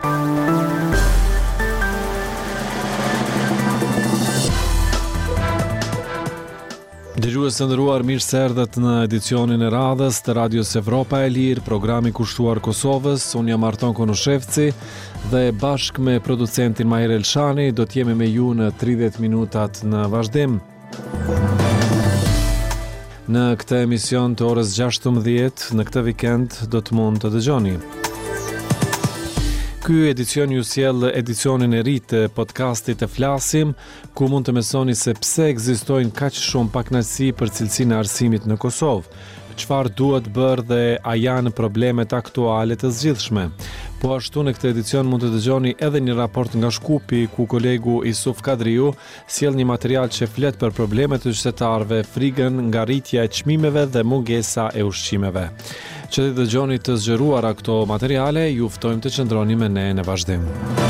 Dëgjues të nderuar, mirë se erdhët në edicionin e radhës të Radios Evropa e Lirë, programi kushtuar Kosovës. Unë jam Arton Konushevci dhe bashkë me producentin Mahir Elshani do të jemi me ju në 30 minutat në vazhdim. Në këtë emision të orës 16 në këtë vikend do të mund të dëgjoni. Ky edicion ju sjell edicionin e ri të podcastit Të Flasim, ku mund të mësoni se pse ekzistojnë kaq shumë pakënaqësi për cilësinë e arsimit në Kosovë, çfarë duhet bërë dhe a janë problemet aktuale të zgjidhshme. Po ashtu në këtë edicion mund të dëgjoni edhe një raport nga Shkupi, ku kolegu Isuf Kadriu sjell një material që flet për problemet e qytetarëve, frikën nga rritja e çmimeve dhe mungesa e ushqimeve. Që të dëgjoni të zgjeruara këto materiale, ju ftojmë të qëndroni me ne në vazhdim.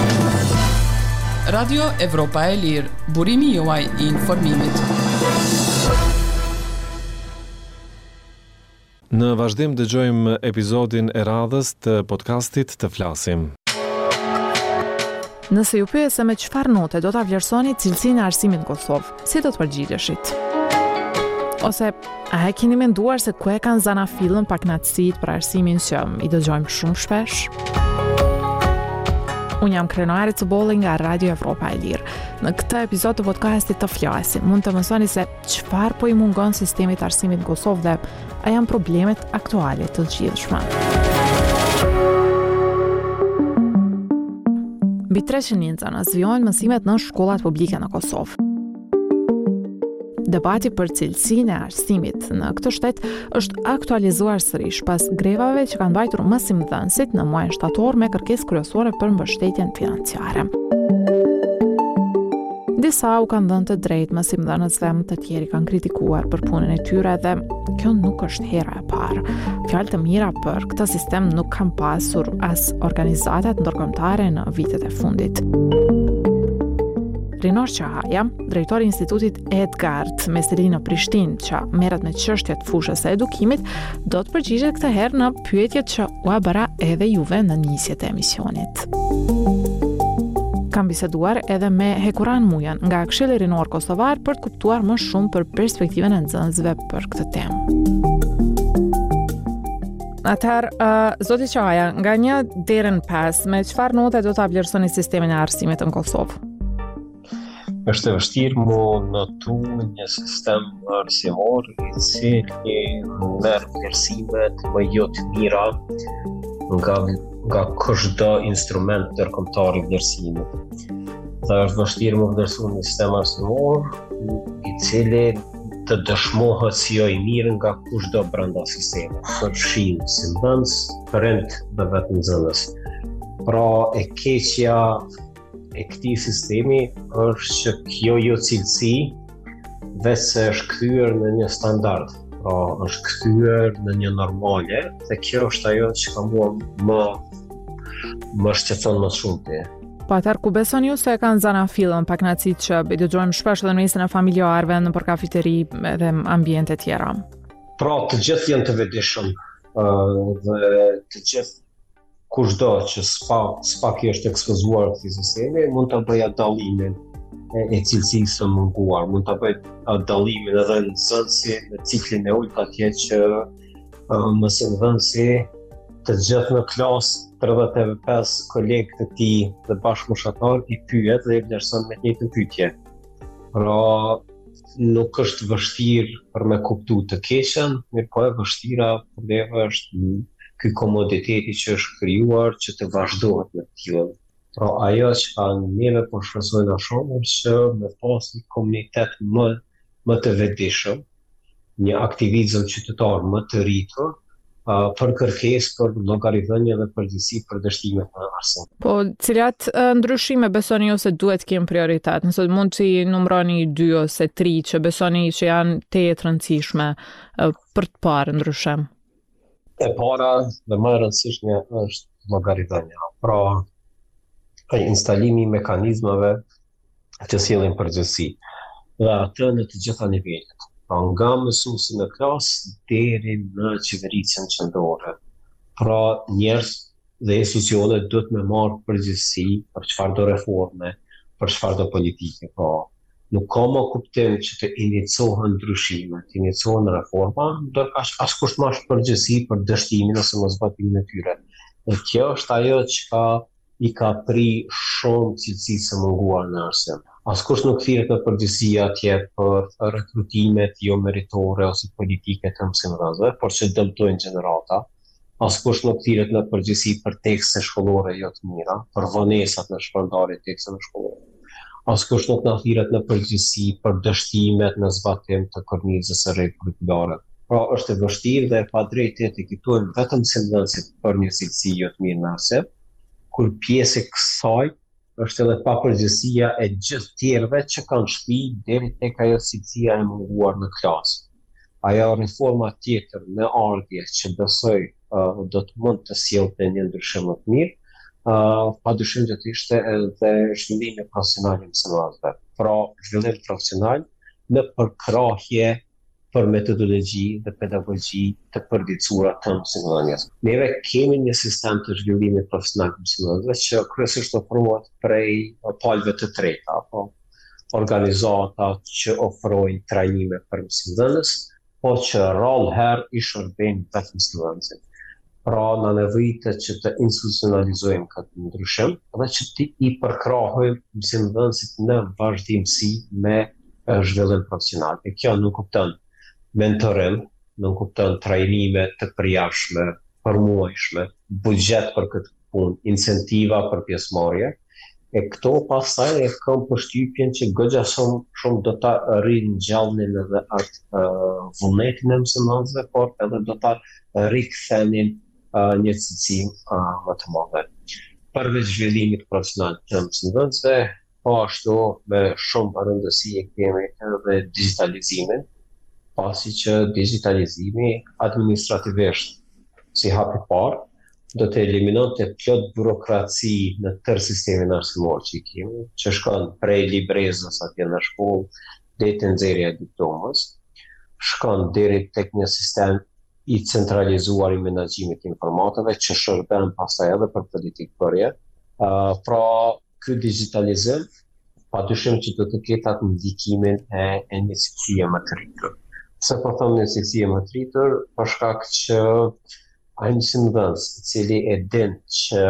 Radio Evropa e Lirë, burimi juaj i informimit. Në vazhdim dëgjojmë episodin e radhës të podcastit Të Flasim. Nëse ju pyet se me çfarë note do ta vlerësoni cilësinë e arsimit në Kosovë, si do të përgjigjeshit? Ose a e keni menduar se ku e kanë zanafillën pakënaqësitë për arsimin që i dëgjojmë shumë shpesh? Unë jam Krenare Cëbolli nga Radio Evropa e Lirë. Në këtë episod të podcastit Të Flasim, mund të mësoni se çfarë po i mungon sistemit të arsimit në Kosovë dhe a janë problemet aktuale të zgjidhshme. Mbi 300 njerëz zvijojnë mësimet në shkollat publike në Kosovë. Debati për cilësinë e arsimit në këtë shtet është aktualizuar sërish pas grevave që kanë mbajtur mësimdhënësit në muajin shtator me kërkesë kryesore për mbështetjen financiare. Disa u kanë dhënë të drejtë mësimdhënësve, të tjerë kanë kritikuar për punën e tyre dhe kjo nuk është hera e parë. Fjalë të mira për këtë sistem nuk kanë pasur as organizatat ndërkombëtare në vitet e fundit. Rinor Qahaja, drejtori i Institutit Edgard me sedinë në Prishtinë, që merret me çështjet fushës së edukimit, do të përgjigjet këtë herë në pyetjet që u bëra edhe juve në nisjet e emisionit. Kam biseduar edhe me Hekuran Mujan nga Këshilli Rinor Kosovar për të kuptuar më shumë për perspektivën e nxënësve për këtë temë. Atëherë, zoti Qahaja, nga 1 deri në 5, me çfarë note do ta vlerësoni sistemin e arsimit në Kosovë? Është e vështirë mu notu një sistem arsimor i cili merr vlerësimet më jo të mira nga çdo instrument ndërkombëtar i vlerësimit. Dhe është vështirë mu vlerësu një sistem arsimor i cili të dëshmohet si jo i mirë nga kushdo brenda sistemit, përfshin si nxënës, prind dhe vetë nxënës. Pra e keqja e këtij sistemi është që kjo jo cilësi vetë se është kthyer në një standard, pra është kthyer në një normale, dhe kjo është ajo që ka mua më shqetëson më shumë ti. Po atëherë ku besoni ju se kanë zanafillën pakënaqësitë që i dëgjojmë shpesh edhe në mesën e familjarëve, në për kafeteri edhe ambiente tjera? Pra të gjithë janë të vetëdijshëm dhe të gjithë kushdo që s'pa kjo është ekspozuar këtij sistemi, mund të bëja dallimin e cilësisë së munguar, mund të bëja dallimin edhe në nxënësi në ciklin e ulët atje që mësimdhënësi të gjithë në klasë 35 kolegë të tij dhe bashkëmoshatar i pyet dhe i vlerëson me të njëjtën pyetje. Pra nuk është vështirë për me kuptu të keqen, po e vështira probleme është ky komoditeti që është krijuar që të vazhdohet me tillë. Pra ajo që kanë neve po shpresojnë shumë është që me pas një komunitet më të vetëdijshëm, një aktivizëm qytetar më të rritur, për kërkesë për llogaridhënie dhe përgjegjësi për dështimet në arsim. Po, cilat ndryshime besoni ju se duhet kenë prioritet? Nëse mund të numëroni 2 ose 3 që besoni që janë të rëndësishme për të parë ndryshim? E para dhe më e rëndësishme është llogaridhënia. Pra, instalimi i mekanizmave që sjellin përgjegjësi dhe atë në të gjitha nivelet. Pra nga mësuesi në klasë deri në qeverisjen qendrore. Pra njerëz dhe institucionet duhet me marrë përgjegjësi për çfarë do reforme, për çfarë do politike. Po, nuk ka më kuptim që të inicijohen ndryshime, të inicijohen reforma, ndërka askush më është përgjegjësi për dështimin ose mosbatimin e tyre. Dhe kjo është ajo që i ka pri shumë cilësisë së munguar në arsim. Askush nuk thirret në përgjegjësi atje për rekrutimet jo meritore ose politike të mësimdhënësve, por që dëmtojnë gjenerata. Askush nuk thirret në përgjegjësi për tekste shkollore jo të mira, për vonesat në shpërndarje të teksteve shkollore. Askush nuk na thirret në përgjegjësi për dështimet në zbatim të kornizës së rregullt kurrikulare. Pra është e vështirë dhe e padrejtë të etiketohen vetëm mësimdhënësit për një cilësi jo të mirë në arsim, kur pjesë e kësaj është edhe papërgjegjësia e gjithë tjerëve që kanë shpi deri tek ajo cilësia e munguar në klasë. Ajo reforma tjetër në ardhje që besoj do të mund të sjellte një ndryshim më të mirë, padyshim që të ishte edhe zhvillimi profesional i mësimdhënësve. Pra, zhvillim profesional në përkrahje për metodologji dhe pedagogji të përditësuara të mësimdhënies. Neve kemi një sistem të zhvillimit profesional të mësimdhënësve që kryesisht ofrohet prej palëve të treta, apo organizata që ofrojnë trajnime për mësimdhënës, po që rallëherë i shërbejnë vetë mësimdhënësit. Pra, na nevojitet që të institucionalizojmë këtë ndryshim dhe që të i përkrahojmë mësimdhënësit në vazhdimsi me zhvillim profesional. E kjo nuk kupton mentorim, nuk kupton trajnime të përjashme, përmuajshme, buxhet për këtë punë, incentiva për pjesëmarrje. E këto pastaj e kam përshtypjen që goxha shumë do ta rrinë gjallënin edhe atë vullnetin e mësimdhënësve, por edhe do ta rikthenin një cilësi më të madhe. Përveç zhvillimit profesional të mësimdhënësve, po ashtu me shumë rëndësi e kemi edhe digitalizimin, pasi që digitalizimi administrativisht si hap i parë do të eliminonte plot burokraci në tërë sistemin arsimor që i kemi, që shkon prej librezës atje në shkollë deri te nxjerrja e diplomës, shkon deri tek një sistem i centralizuar i menaxhimit të informatave që shërben pastaj edhe për politikbërje. Pra, ky digitalizim padyshim që do të ketë atë ndikimin e një cilësie më të rritur. Se po them një cilësie më të rritur, për shkak që ai mësimdhënës i cili e din që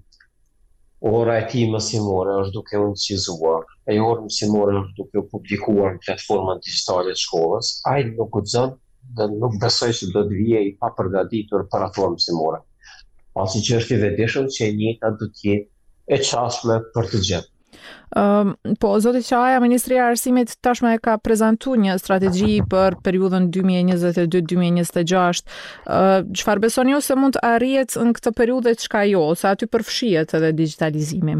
ora e tij mësimore është duke u incizuar, e ora mësimore është duke u publikuar në platformat digjitale të shkollës, ai nuk guxon dhe nuk besoj që do të vijë i papërgatitur për ato mësimore. Pasi që është i vetëdijshëm që e njëjta do të jetë e çastme për të gjithë. Po, zoti Qaja, Ministria e Arsimit tashmë e ka prezantuar një strategji për periudhën 2022-2026. Çfarë besoni ju se mund të arrihet në këtë periudhë çka jo, ose aty përfshihet edhe digitalizimi?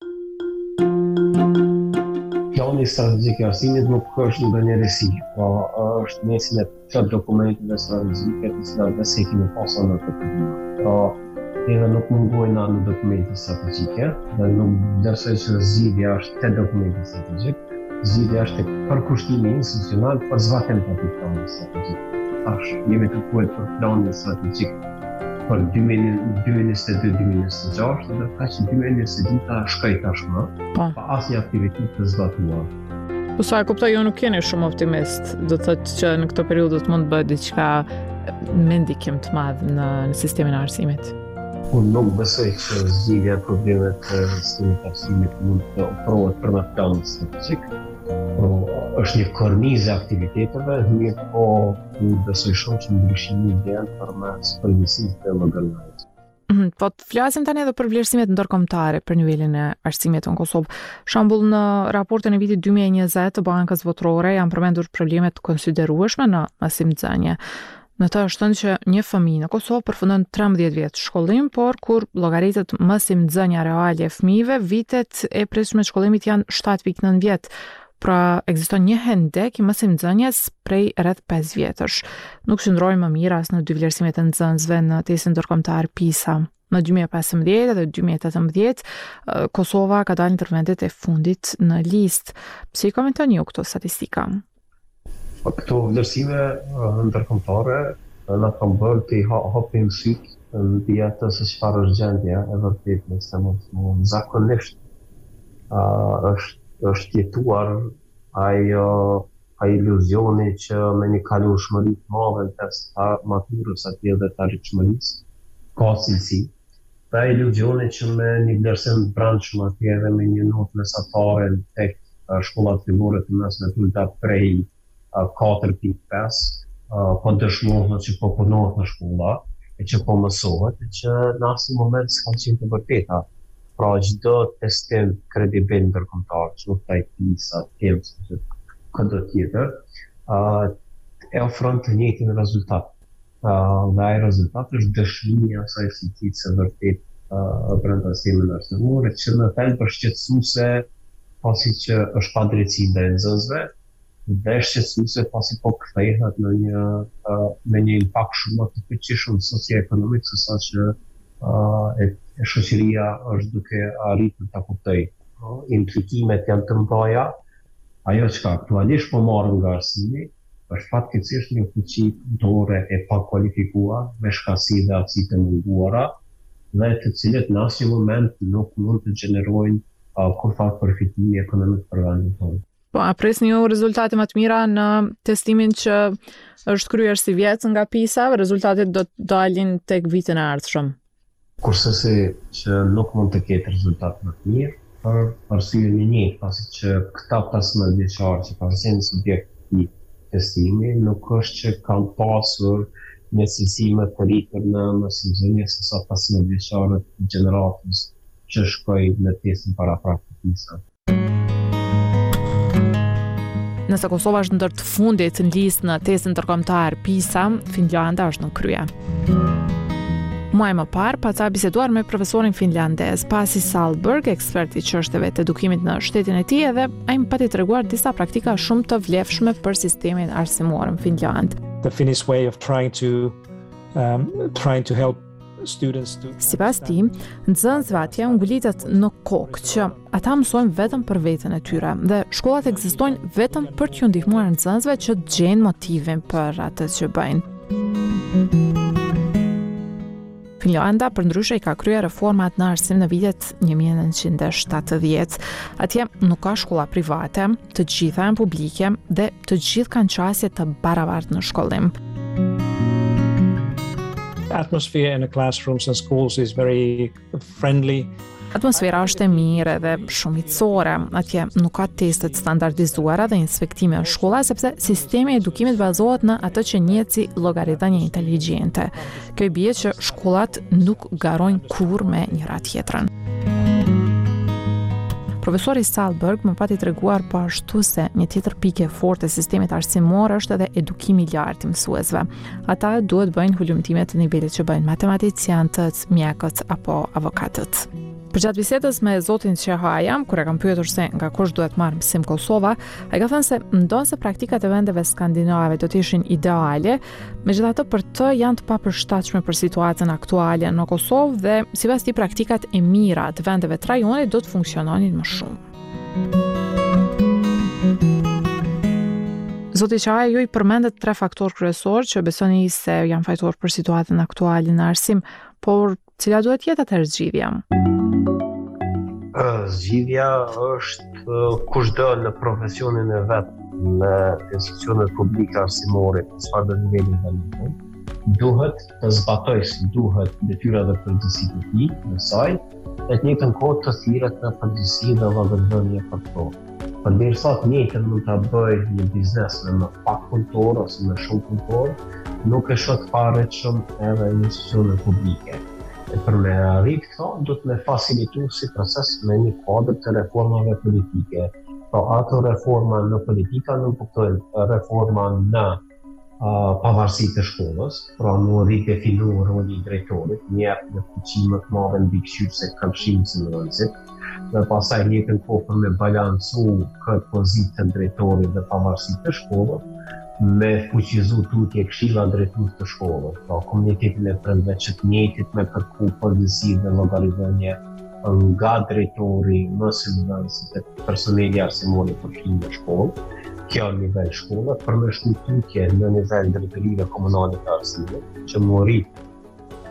Plani strategjik i arsimit nuk është ndonjë risi, po është mesin e plot dokumenteve strategjike të cilat ne kemi pasur në këtë periudhë. Pra, edhe nuk mungojnë në dokumente strategjike, dhe nuk besoj që zgjidhja është te dokumenti strategjik, zgjidhja është tek përkushtimi institucional për zbatjen e atij plani strategjik. Tash jemi të kujt për planin strategjik për 2022-2026 dhe ka që 2022 shkoj tashmë, pa asnjë aktivitet të zbatuar. Po sa e kuptoj, ju nuk jeni shumë optimist, do të thotë që në këtë periudhë të mund të bëhet diçka me ndikim të madh në sistemin e arsimit. Unë nuk besoj që zgjidhja e problemeve të sistemit të arsimit mund të ofrohet për një plan strategjik. Është një kornizë aktiviteteve, mirë po nuk besoj shumë që ndryshimi vjen përmes përgjegjësisë të llogaritmit. Po të flasim tani edhe për vlerësimet ndërkombëtare për nivelin e arsimit në Kosovë. Shembull, në raportin e vitit 2020 të Bankës Botërore janë përmendur probleme të konsiderueshme në masimdhënie. Në të është thënë që një fëmijë në Kosovë përfundon 13 vjet shkollim, por kur llogaritet masimdhënia reale e fëmijëve, vitet e pritshme të shkollimit janë 7.9 vjet. Pra, ekziston një hendek i masimdhënies prej rreth 5 vjetësh. Nuk qëndrojmë më mirë as në dy vlerësimet e nxënësve në testin ndërkombëtar PISA. Në 2015 dhe 2018, Kosova ka dalë ndër vendet e fundit në listë. Pse i komentoni ju këto statistika? Këto vlerësime ndërkombëtare na kanë bërë të hapim syt mbi atë se çfarë është gjendja e vërtetë në sistem. Zakonisht është jetuar ai iluzioni që me një kalueshmëri të madhe në test maturës atje dhe të arritshmërisë ka cilësi. Pra iluzioni që me një vlerësim të brendshëm atje dhe me një notë mesatare tek shkollat fillore të mesme të ulta prej 4.5 po dëshmohet që po punohet në shkolla e që po mësohet e që në asnjë moment s'ka qenë të vërteta. Pra çdo testim kredibil ndërkombëtar, qoftë ai PISA, TIMSS, këto tjetër, e ofron të njëjtin rezultat. Dhe ai rezultat është dëshmi e asaj cilësie së vërtet brenda sistemit arsimor, që në thelb është shqetësuese pasi që është padrejtësi ndaj nxënësve dhe shqetësuese pasi po kthehet në një impakt shumë të fuqishëm socio-ekonomik sesa që e shoqëria është duke arritur ta kuptojë. Implikimet janë të mëdha. Ajo që aktualisht po marrën nga arsimi është fatkeqësisht një fuqi punëtore e pakualifikuar me shkasi dhe aftësi të munguara dhe të cilët në asnjë moment nuk mund të gjenerojnë kurfar përfitimi ekonomik për vendin tonë. Po, a presni ju rezultate më të mira në testimin që është kryer si vjet nga PISA, rezultatet do të dalin tek vitin e ardhshëm? Kurse si që nuk mund të ketë rezultat më të mirë, për arsye një njëjtë, pasi që këta 15 vjeçarë që kanë qenë subjekt i testimi, nuk është që kanë pasur një cilësi më të rritur në mësimdhënie se sa 15 vjeçarët të gjeneratës që shkojnë në testin parapraktik PISA. Nëse Kosova është ndër të fundit në listë në testin ndërkombëtar PISA, Finlanda është në krye. Muaj më parë, paca biseduar me profesorin finlandez Pasi Sahlberg, ekspert i çështjeve të edukimit në shtetin e tij, dhe ai më pati treguar disa praktika shumë të vlefshme për sistemin arsimor në Finland. The Finnish way of trying to help students to... Sipas tij, nxënësve atje u ngulitët në kokë që ata mësojnë vetëm për veten e tyre dhe shkollat ekzistojnë vetëm për t'ju ndihmuar nxënësve që të gjejnë motivin për atë që bëjnë. Finlanda përndryshe i ka kryer reformat në arsim në vitet 1970. Atje nuk ka shkolla private, të gjitha janë publike dhe të gjithë kanë qasje të barabartë në shkollim. Atmosphere in the classrooms and schools is very friendly. Atmosfera është e mirë dhe shumicore. Atje nuk ka testet standardizuara dhe inspektime në shkolla sepse sistemi i edukimit bazohet në atë që njihet si llogaridhënie inteligjente. Kjo i bie që shkollat nuk garojnë kurrë me njëra tjetrën. Profesori Sahlberg më pati treguar po ashtu se një tjetër pikë e fortë e sistemit arsimor është edhe edukimi i lartë i mësuesve. Ata duhet bëjnë hulumtime të nivelit që bëjnë matematicianët, mjekët apo avokatët. Përgjatë bisedës me zotin Qehaja, kur e kam pyetur se nga kush duhet marrë mësim Kosova, ai ka thënë se ndonse praktikat e vendeve skandinave do të ishin ideale, megjithatë për të janë të papërshtatshme për situatën aktuale në Kosovë dhe sipas tij praktikat e mira të vendeve të rajonit do të funksiononin më shumë. Zoti Qehaja ju i përmendet 3 faktorë kryesor që besoni se janë fajtor për situatën aktuale në arsim, por cila duhet jetë atë zgjidhja? Zgjidhja është kushdo në profesionin e vet, në institucionet publike arsimore, çfarë do niveli validon, duhet të zbatojë, duhet detyrat dhe përgjegjësitë e tij në saj, e të njëjtën kohë të thirret në përgjegjësi dhe vëndëdhënie për to. Përderisa të njëjtën mund ta bëjë një biznes me pak punëtor ose me shumë punëtor, nuk e shoh të paraqitshëm edhe institucionet publike. E për me arrit këto, do të me facilitu si proces me një kuadër të reformave politike. Pra ato reforma në politika nuk kuptojnë reforma në pavarësi të shkollës, pra në ridefinu roli i drejtorit, njëherë në fuqi më të madhe mbikëqyrë se këmbshimi si nxënësit, dhe pastaj njëjtën kohë për me balancu këtë pozitë të drejtorit dhe pavarësi të shkollës, me fuqizu tutje këshilla drejtues të shkollës, pra komunitetin e prindërve që të njëjtit me kërku përgjegjësi dhe llogaridhënie nga drejtori, mësimdhënësit e personeli arsimor i përfshirë në shkollë, kjo në nivel shkollë, për me shku tutje në nivel drejtorive komunale të arsimit, që më rrit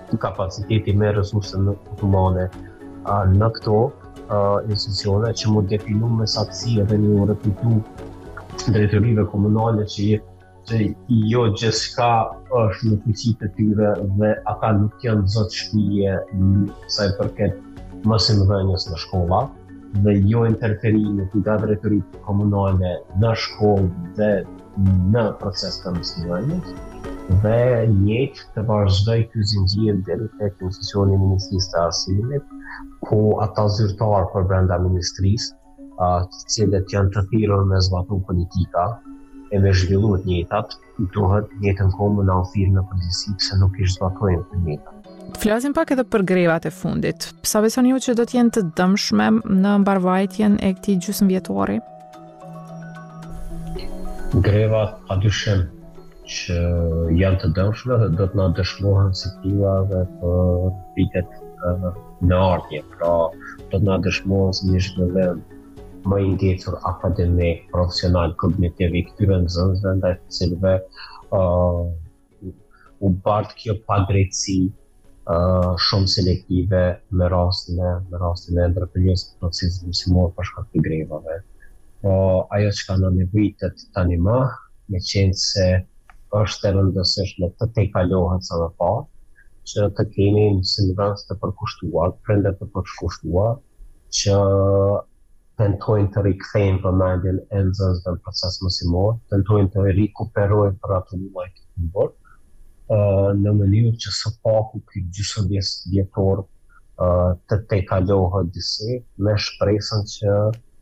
kapaciteti me resurse humane në këto institucione që mu definu me saktësi edhe një reflektu drejtorive komunale që jo gjithçka është në fuqitë e tyre dhe ata nuk janë zot shtëpie sa i përket mësimdhënies në shkolla dhe jo interferime nga drejtoritë komunale në shkollë dhe në proces të mësimdhënies dhe njëjtë të vazhdoj ky zinxhir deri tek institucioni i Ministrisë së Arsimit, ku ata zyrtarë për brenda ministrisë, të cilët janë të thirrur me zbatu politika e me zhvillu të njëjtat, duhet njëjtën kohë në thirrë në përgjithësi pse nuk i zbatojnë të njëjtat. Flasim pak edhe për grevat e fundit. Sa besoni ju që do të jenë të dëmshme në mbarvajtjen e këtij gjysmëvjetori? Grevat padyshim që janë të dëmshme dhe do të na dëshmohen si tilla dhe për vitet në ardhje. Pra, do të na dëshmohen si një zhvillim më i ndjekur akademik, profesional, kognitiv i këtyre nxënësve ndaj të cilëve u bart kjo padrejtësi shumë selektive me rastin e ndërpërjes të procesit mësimor për shkak të grevave. Po ajo që na nevojitet tani më, me qenë se është e rëndësishme të tejkalohet sa më parë, që të kemi mësimdhënës të përkushtuar, prindër të përkushtuar, që tentojnë të rikthejnë vëmendjen e nxënësve në proces mësimor, tentojnë të rikuperojnë për atë muaj të humbur, në mënyrë që së paku ky gjysmëvjetor të tejkalohet disi me shpresën që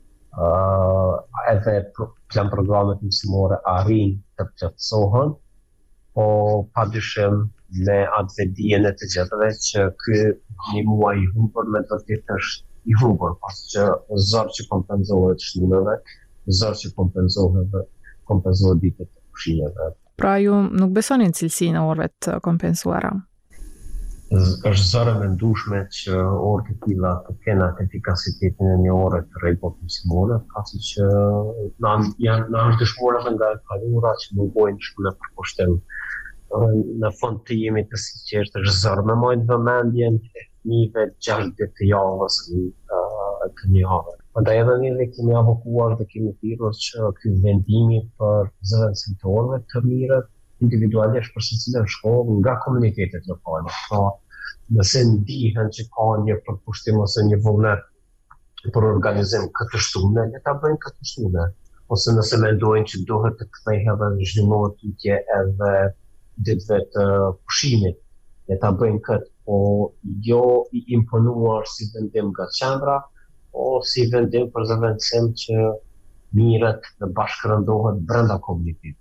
edhe plan programet mësimore arrin të plotësohen, po padyshim me atë vetdijen e të gjithëve që ky një muaj i humbur me të vërtetë është i humbur, pas që zor që kompenzohet shënimeve, zor që kompenzohet ditët e pushimeve. Pra ju nuk besoni në cilësinë e orëve të kompensuara? Është zor e mendueshme që orët e tilla të kenë atë efikasitetin e një ore të rregullt mësimore, pasi që na është dëshmuar edhe nga e kalura që mungojnë shkolla për kushtim. Në fund të jemi të sinqertë, është zor me majtë vëmendjen e fëmijëve 6 ditë të javës të një javë. Prandaj edhe ne kemi avokuar dhe kemi thirrur që ky vendimi për zëvendësim të orëve të mirët individualisht për secilën shkollë nga komunitetet lokale. Pra, nëse ndihen që ka një përkushtim ose një vullnet për organizim këtë shtune, le ta bëjnë këtë shtune. Ose nëse mendojnë që duhet të kthehen dhe zhvillohet tutje edhe ditëve të pushimit, le ta bëjnë këtë, po jo i imponuar si vendim nga qendra, po si vendim për zëvendësim që mirët në bashkërëndohet brenda komunitetit.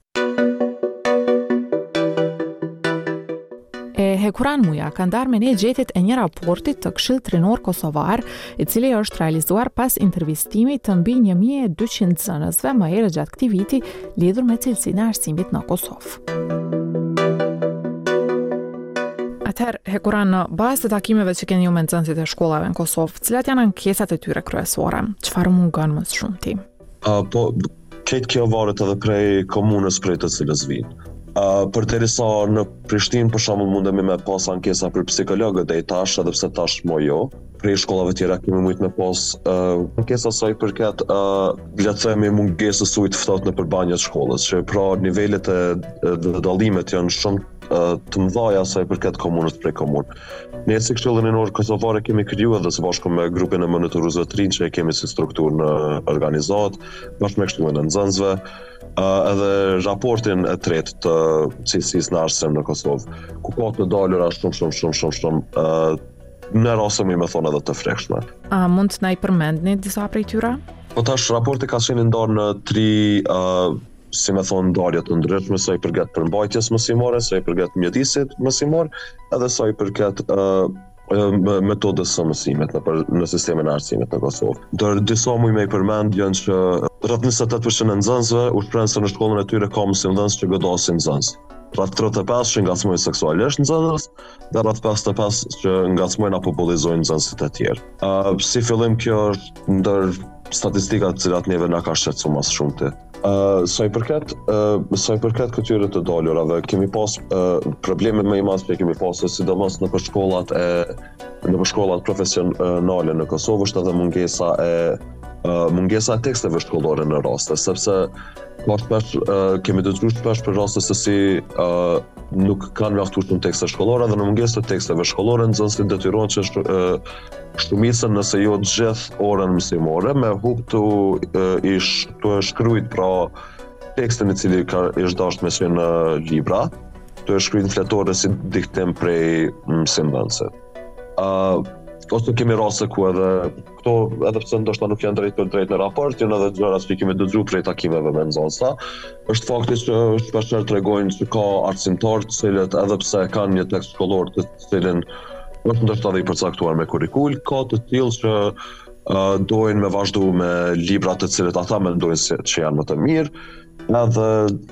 Hekuran Muja ka ndarë me ne gjetjet e një raportit të Këshillit Rinor Kosovar, i cili është realizuar pas intervistimit të mbi 1200 nxënësve më herët gjatë këtij viti lidhur me cilësinë e arsimit në Kosovë. Atëherë, Hekuran, në bazë të takimeve që keni ju me nxënësit e shkollave në Kosovë, cilat janë ankesat e tyre kryesore? Çfarë mungon më së shumti? Po, këtë kjo varet edhe prej komunës prej të cilës vinë. Përderisa në Prishtinë për shembull mundemi me pas ankesa për psikologët deri tash, edhe pse tash më jo. Prej shkollave tjera kemi mujt me pas ankesa sa i përket le të themi mungesës së ujit ftohtë nëpër banjat e shkollës, që pra nivelet e dallimet janë shumë të mëdha sa i përket komunës prej komunë. Ne si Këshilli Rinor Kosovar kemi krijuar edhe së bashku me grupin e monitoruesve të rinj që e kemi si strukturë në organizat, bashkë me Këshillin e nxënësve, edhe raportin e tretë të cilësisë në arsim në Kosovë, ku ka të dalura shumë në raste më thonë edhe të frekshme. A mund të na i përmendni disa prej tyre? Po tash raporti ka qenë ndarë në 3 si me thonë ndarje të ndryshme, sa i përket përmbajtjes mësimore, sa i përket mjedisit mësimor, edhe sa i përket metodës së mësimit në sistemin e arsimit në Kosovë. Ndër disa muj me i përmend janë që rreth 28% e nxënësve u shprehen se në shkollën e tyre ka mësimdhënës që godasin nxënës. Rreth 35 që ngacmojnë seksualisht nxënës, dhe rreth 55 që ngacmojnë apo bullizojnë nxënësit e tjerë. Si fillim kjo është ndër statistikat të cilat neve na ka shqetësuar më shumë. Sa i përket këtyre të dalurave, kemi pas probleme më i madh që kemi pasur sidomos në shkollat profesionale në Kosovë është edhe mungesa e teksteve shkollore në raste, sepse kemi dëgjuar shpesh për raste se si nuk kanë mjaftuar shumë tekste shkollore dhe në mungesë të teksteve shkollore nxënësit detyrohen që shumicën nëse jo të gjithë orën mësimore me hub të shkruajt pra tekstin i cili është dashur me qenë në libra, të shkruajt në fletore si diktim prej mësimdhënësit. Ose kemi raste ku edhe këto, edhe pse ndoshta nuk janë drejt në raport, janë edhe gjëra që kemi dëgjuar prej takimeve me nxënësa, është fakti që shpeshherë tregojnë që ka arsimtar të cilët edhe pse kanë një tekst shkollor të cilin është ndoshta dhe i përcaktuar me kurrikul, ka të tillë që dojnë me vazhdu me libra të cilët ata mendojnë që janë më të mirë, edhe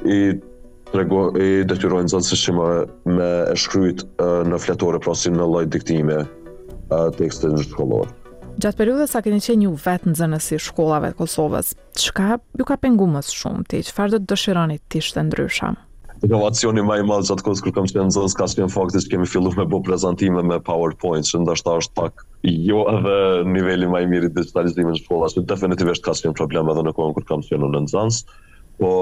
i detyrojnë nxënësit që me e shkruajt në fletore pra si në lloj diktimi tekstin shkollor. Gjatë periudhës sa keni qenë ju vetë nxënësi shkollave të Kosovës, çka ju ka penguar më shumë ti? Çfarë do të dëshironi të ishte ndryshe? Inovacioni më i madh gjatë kohës kur kam qenë nxënës ka qenë fakti që kemi filluar me bëj prezantime me PowerPoint, që ndoshta është pak jo edhe niveli më i mirë i digitalizimit në shkolla, që definitivisht ka qenë problem edhe në kohën kur kam qenë në nxënës, po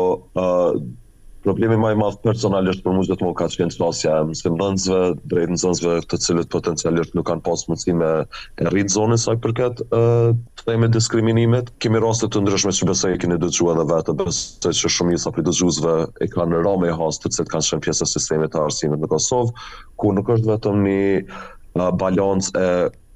problemi më i madh personalisht për mua gjithmonë ka qenë çështja e mësimdhënësve drejt nxënësve të cilët potencialisht nuk kanë pas mundësi me rrit zonën sa i përket themi diskriminimit. Kemi raste të ndryshme që besoj e keni dëgjuar edhe vetë, besoj që shumica prej dëgjuesve e kanë ramë e hastë të cilët kanë qenë pjesë e sistemit të arsimit në Kosovë, ku nuk është vetëm një balancë e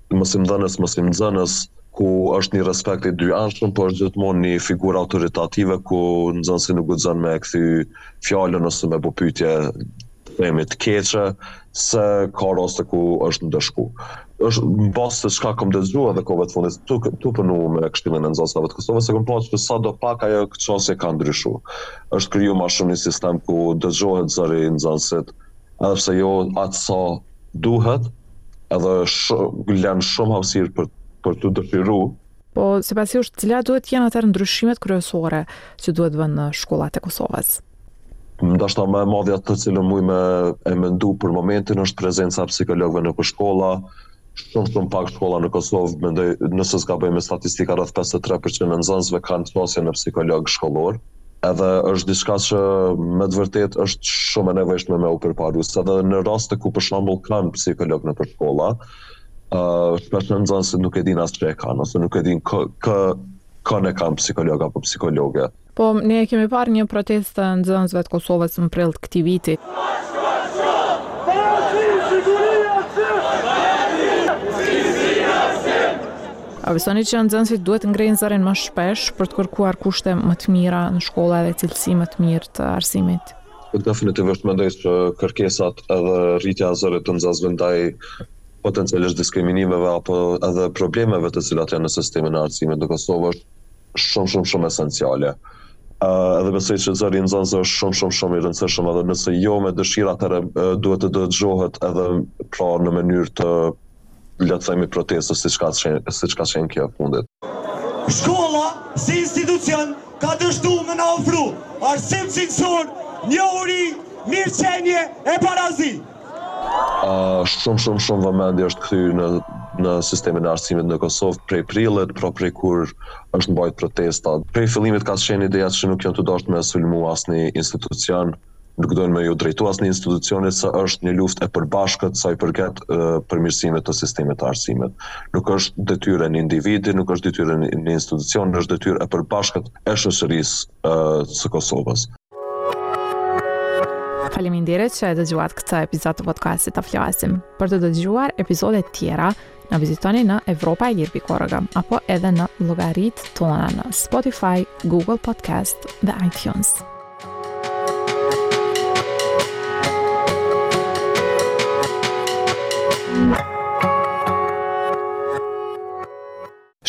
mësimdhënës, ku është një respekt i dyanshëm, por gjithmonë një figurë autoritative ku nxënësi nuk guxon me kthy fjalën ose me bë pyetje themi të keqe, se ka raste ku është ndëshku. Është në bazë të çka kam dëgjuar edhe kohëve të fundit tu punuar me këshillin e nxënësave të Kosovës, se kam pasur që sadopak ajo çështje ka ndryshuar. Është krijuar më shumë një sistem ku dëgjohet zëri i nxënësit, edhe pse jo atë sa duhet, edhe lën shumë hapësirë për të dëshiru. Po, sipas jush, cilat duhet jenë atë ndryshimet kryesore që duhet vënë në shkollat e Kosovës? Ndoshta më e madhja të cilën muj me e mendu për momentin është prezenca e psikologëve në shkolla. Shumë pak shkolla në Kosovë, mendoj, nëse zgaboj me statistika, rreth 53% e nxënësve kanë çështje në psikolog shkollor. Edhe është diçka që me të vërtet është shumë e nevojshme me u përparu, se edhe në raste ku për shembull kanë psikolog në shkolla, shpesh nxënësit nuk e din as çfarë kanë, ose nuk e din kanë psikolog apo psikologe. Po, ne kemi parë një protestë të nxënësve të Kosovës në prill të këtij viti. A besoni që nxënësit duhet ngrejnë zërin më shpesh për të kërkuar kushte më të mira në shkolla dhe cilësi më të mirë të arsimit? Definitivisht mendoj që kërkesat edhe rritja e zërit të nxënësve ndaj potencialisht diskriminimeve apo edhe problemeve të cilat janë në sistemin e arsimit në Kosovë është shumë esenciale. Edhe besoj që zëri i nxënësve është shumë i rëndësishëm, edhe nëse jo me dëshira atëherë duhet të dëgjohet edhe pra në mënyrë të le të themi protestës siç ka qenë kjo fundit. Shkolla si institucion ka dështuar me na ofru arsim cilësor, njohuri, mirëqenie e parazi. Shumë vëmendje është kthyer në sistemin e arsimit në Kosovë prej prillit, pra prej kur është mbajtur protesta. Prej fillimit ka qenë ideja që nuk janë të dashur me sulmu asnjë institucion, nuk dojnë me ju drejtu asnjë institucioni, se është një luftë e përbashkët sa i përket përmirësimit të sistemit të arsimit. Nuk është detyrë e një individi, nuk është detyrë e një institucion, është detyrë e përbashkët e shoqërisë së Kosovës. Faleminderit që e dëgjuat këtë episod të podcastit të flasim. Për të dëgjuar episode tjera, na vizitoni në evropaelir.org apo edhe në llogaritë tona në Spotify, Google Podcast dhe iTunes.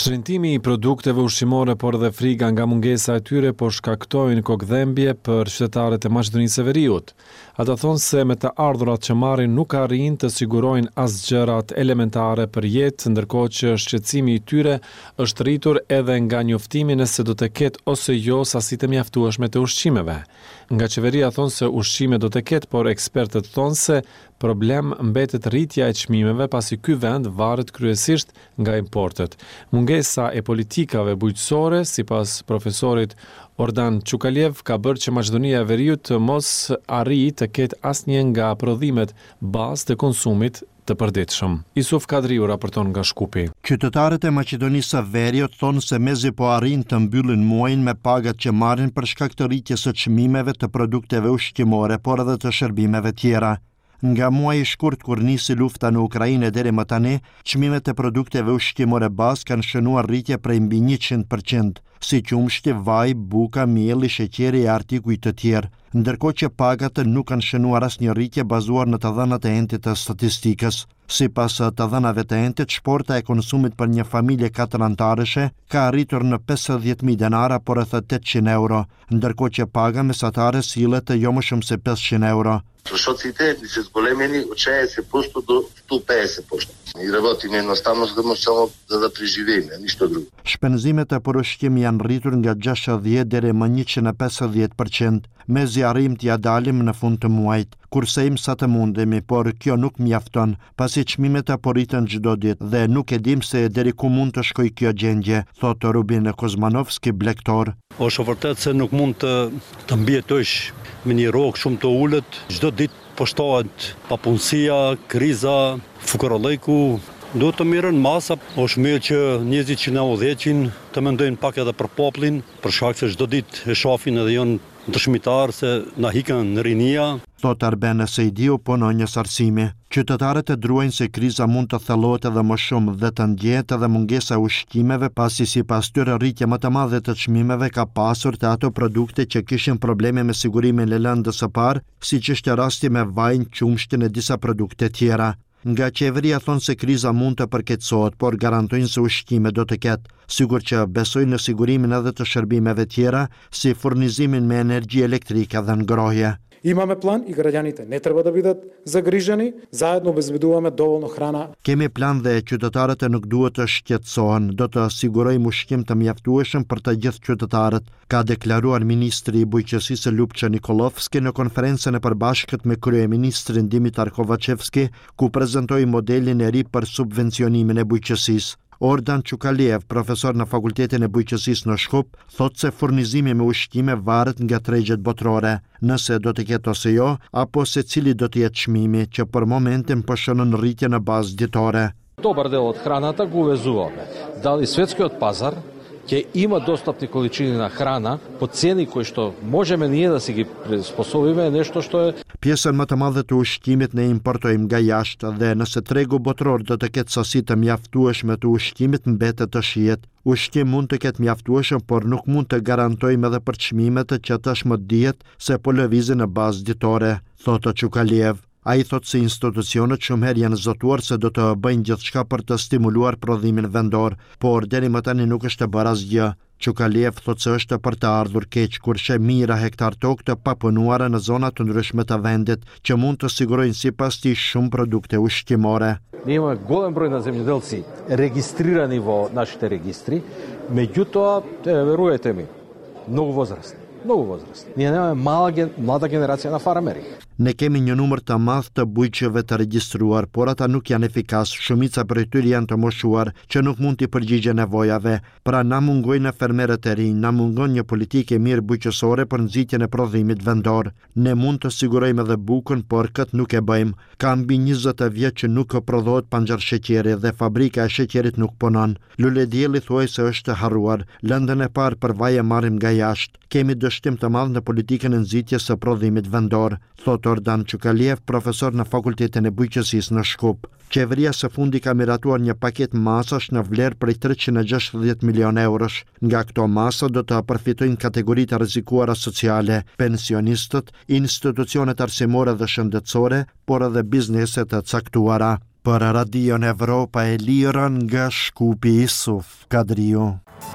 Shërintimi I produkteve ushqimore por dhe friga nga mungesa e tyre po shkaktojnë kokdhembje për qytetarët e Maqedonisë së Veriut. Ata thonë se me të ardhurat që marrin nuk arrin të sigurojnë as gjërat elementare për jetë, ndërkohë që shqetësimi I tyre është rritur edhe nga njoftimi nëse do të ketë ose jo sasi të mjaftueshme të ushqimeve. Nga qeveria thonë se ushqime do të ketë, por ekspertët thonë se problem mbetet rritja e çmimeve pasi ky vend varet kryesisht nga importet. Mungesa e politikave bujqësore, sipas profesorit Ordan Çukaliev, ka bërë që Maqedonia e Veriut të mos arrijë të ketë asnjë nga prodhimet bazë të konsumit të përditshëm. Isuf Kadriu raporton nga Shkupi. Qytetarët e Maqedonisë së Veriut thonë se mezi po arrin të mbyllin muajin me pagat që marrin për shkak të rritjes së çmimeve të produkteve ushqimore, por edhe të shërbimeve tjera. Nga muaji I shkurt kur nisi lufta në Ukrainë deri më tani, çmimet e produkteve ushqimore bazë kanë shënuar rritje prej mbi 100%, si qumshti, vaj, buka, mielli, sheqeri e artikuj të tjerë, ndërkohë që pagat nuk kanë shënuar asnjë rritje bazuar në të dhënat e entit të statistikës. Sipas të dhënave të entit, shporta e konsumit për një familje 4 antarëshe ka arritur në 50.000 denara, por rreth 800 euro, ndërkohë që paga mesatare sillet jo më shumë se 500 euro. Трошоците се зголемени, очее се просто до 150%. И работим едноставно само за да преживеем, нищо друго. Shpenzimet e për ushqim janë rritur nga 60 deri më 150%, mezi arrim t'ja dalim në fund të muajit, kursejmë sa të mundemi, por kjo nuk mjafton, pasi çmimet apo rriten çdo ditë dhe nuk e dim se deri ku mund të shkojë kjo gjendje, thotë Rubin Kozmanovski, blektor. Është vërtet se nuk mund të mbjetosh me një rrogë shumë të ulët, çdo ditë po shtohet papunësia, kriza, fukarolleku. Duhet të mirën masa, është mirë që njerëzit që na udhëheqin të mendojnë pak edhe për popullin, për shkak se çdo ditë e shohin edhe janë dëshmitar se na hikën në rinia. Thot Arben Sejdiu, punonjës arsimi. Qytetarët e druajnë se kriza mund të thellohet edhe më shumë dhe të ndjehet edhe mungesa e ushqimeve, pasi sipas tyre rritja më të madhe të çmimeve ka pasur te ato produkte që kishin probleme me sigurimin e lëndës së parë, siç është rasti me vajin, qumshtin e disa produkte tjera. Nga qeveria thonë se kriza mund të përkeqësohet, por garantojnë se ushqime do të ketë, sigur që besojnë në sigurimin edhe të shërbimeve tjera, si furnizimin me energji elektrike dhe ngrohje. Имаме план и граѓаните не треба да бидат загрижени, заедно обезбедуваме доволно храна. Kemi plan dhe qytetarët nuk duhet të shqetësohen, do të sigurojmë ushqim të mjaftueshëm për të gjithë qytetarët, ka deklaruar ministri I bujqësisë Ljupča Nikolovski në konferencën e përbashkët me kryeministrin Dimitar Kovacevski, ku prezantoi modelin e ri për subvencionimin e bujqësisë. Ordan Çukaliev, profesor në Fakultetin e Bujqësisë në Shkup, thotë se furnizimi me ushqime varet nga tregjet botërore, nëse do të ketë ose jo, apo se cili do të jetë çmimi, që për momentin po shënon rritje në bazë ditore. Добар дел од храната го увезуваме. Дали светскиот пазар ќе има достапни количини на храна по цени кои што можеме ние да си ги приспособиме, нешто што е. Pjesën më të madhe të ushqimit ne importojmë nga jashtë dhe nëse tregu botror do të ketë sasi të mjaftueshme të ushqimit mbetet të shihet. Ushqim mund të ketë mjaftueshëm, por nuk mund të garantojmë edhe për çmimet që tashmë dihet se po lëvizin në bazë ditore, thotë Çukaliev. Ai thotë se institucionet shumë herë janë zotuar se do të bëjnë gjithçka për të stimuluar prodhimin vendor, por deri më tani nuk është bërë asgjë. Çukaliev thotë se është për të ardhur keq kur sheh mijëra hektar tokë të papunuara në zona të ndryshme të vendit, që mund të sigurojnë sipas tij shumë produkte ushqimore. Ние имаме голем број на земјоделци регистрирани во нашите регистри, меѓутоа, веруете ми, многу возрастни. Ние немаме млада генерација на фармери. Ne kemi një numër të madh të bujqëve të regjistruar, por ata nuk janë efikas. Shumica prej tyre janë të moshuar që nuk mund t'i përgjigjen nevojave. Pra na mungojnë fermerët e rinj, na mungon një politikë mirë bujqësore për nxitjen e prodhimit vendor. Ne mund të sigurojmë edhe bukën, por këtë nuk e bëjmë. Ka mbi 20 vjet që nuk prodhohet panxhar sheqeri dhe fabrika e sheqerit nuk punon. Luledielli thuaj se është harruar. Lëndën e parë për vaj e marrim nga jashtë. Kemi dështim të madh në politikën e nxitjes së prodhimit vendor, thotë Ordan Çukaliev, profesor në Fakultetin e Bujqësisë në Shkup. Qeveria së fundi ka miratuar një paket masash në vlerë prej 360 milion eurosh. Nga këto masa do të përfitojnë kategoritë e rrezikuara sociale, pensionistët, institucionet arsimore dhe shëndetësore, por edhe bizneset e caktuara. Për Radion Evropa e Lirën nga Shkupi Isuf, Kadriu.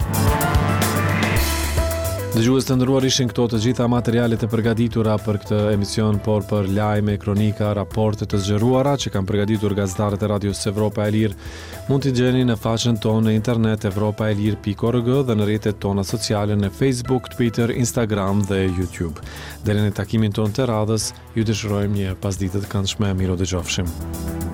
Dëgjues të nderuar, ishin këto të gjitha materialet e përgatitura për këtë emision, por për lajme, kronika, raporte të zgjeruara që kanë përgatitur gazetarët e Radios Evropa e Lirë, mund t'i gjeni në faqen tonë në internet evropaelir.org dhe në rrjetet tona sociale në Facebook, Twitter, Instagram dhe YouTube. Deri në takimin tonë të radhës, ju dëshirojmë një pasditë të këndshme, miru dëgjofshim.